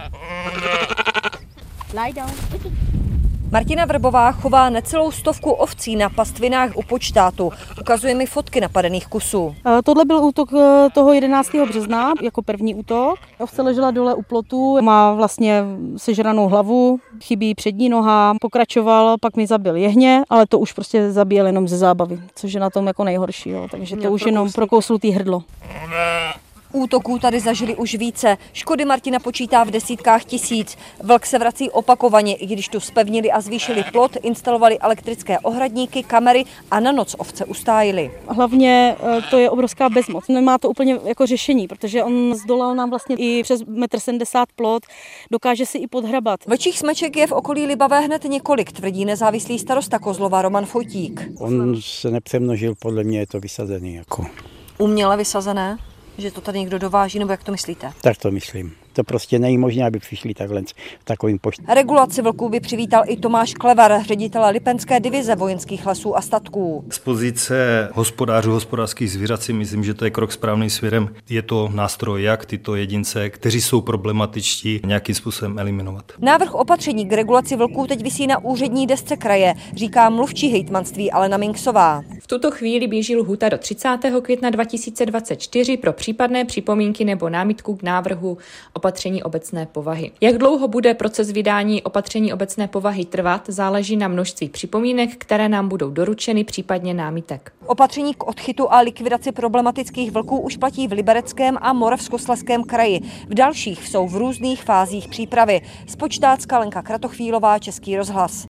Lie down. Martina Vrbová chová necelou 100 ovcí na pastvinách u Počtátu. Ukazuje mi fotky napadených kusů. Tohle byl útok toho 11. března, jako první útok. Ovce ležela dole u plotu, má vlastně sežranou hlavu, chybí přední noha, pokračoval, pak mi zabil jehně, ale to už prostě zabíjel jenom ze zábavy, což je na tom jako nejhorší, jo. Takže to už jenom prokouslutý hrdlo. Útoků tady zažili už více. Škody Martina počítá v desítkách tisíc. Vlk se vrací opakovaně, i když tu zpevnili a zvýšili plot, instalovali elektrické ohradníky, kamery a na noc ovce ustájili. Hlavně to je obrovská bezmoc. Nemá to úplně jako řešení, protože on zdolal nám vlastně i přes 1,70 m plot, dokáže si i podhrabat. Vlčích smeček je v okolí Libavé hned několik, tvrdí nezávislý starosta Kozlova Roman Fojtík. On se nepřemnožil, podle mě je to vysazený. Jako. Uměle vysazené? Že to tady někdo dováží, nebo jak to myslíte? Tak to myslím. To prostě není možné, aby přišli takhle takovým poštám. Regulaci vlků by přivítal i Tomáš Klevar, ředitel Lipenské divize vojenských lesů a statků. Z pozice hospodářů hospodářských zvířat si myslím, že to je krok správným směrem. Je to nástroj, jak tyto jedince, kteří jsou problematičtí, nějakým způsobem eliminovat. Návrh opatření k regulaci vlků teď visí na úřední desce kraje, říká mluvčí hejtmanství Alena Minksová. V tuto chvíli běží lhůta do 30. května 2024 pro případné připomínky nebo námitku k návrhu opatření obecné povahy. Jak dlouho bude proces vydání opatření obecné povahy trvat, záleží na množství připomínek, které nám budou doručeny, případně námitek. Opatření k odchytu a likvidaci problematických vlků už platí v Libereckém a Moravskoslezském kraji. V dalších jsou v různých fázích přípravy. Z Počtátska Lenka Kratochvílová, Český rozhlas.